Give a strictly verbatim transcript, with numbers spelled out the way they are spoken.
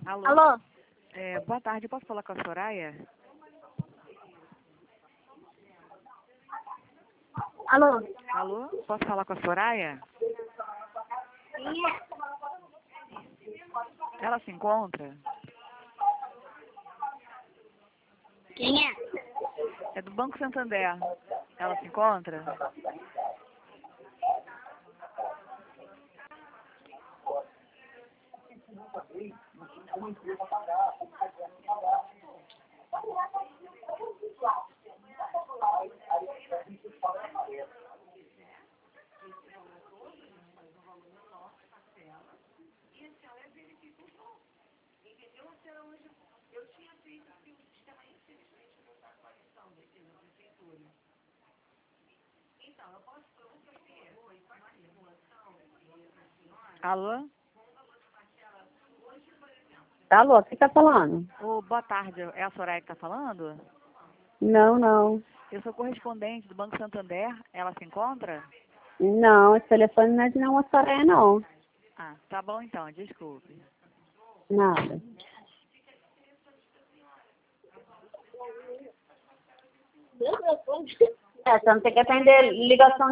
Alô? Alô? É, boa tarde, posso falar com a Soraya? Alô? Alô? Posso falar com a Soraya? Quem é? Ela se encontra? Quem é? É do Banco Santander. Ela se encontra? Alô? Alô, quem tá falando? Ô, boa tarde, é a Soraya que está falando? Não, não. Eu sou correspondente do Banco Santander. Ela se encontra? Não, esse telefone não é de nenhuma Soraya, não. Ah, tá bom então, desculpe. Nada. É, você não tem que atender ligação